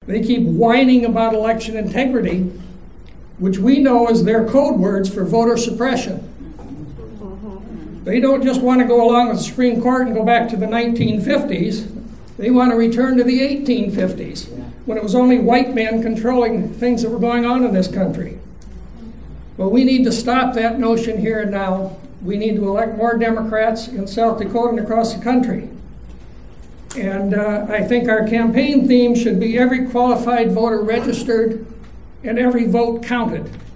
They keep whining about election integrity, which we know is their code words for voter suppression. They don't just want to go along with the Supreme Court and go back to the 1950s. They want to return to the 1850s, when it was only white men controlling things that were going on in this country. Well, we need to stop that notion here and now. We need to elect more Democrats in South Dakota and across the country. And I think our campaign theme should be every qualified voter registered and every vote counted.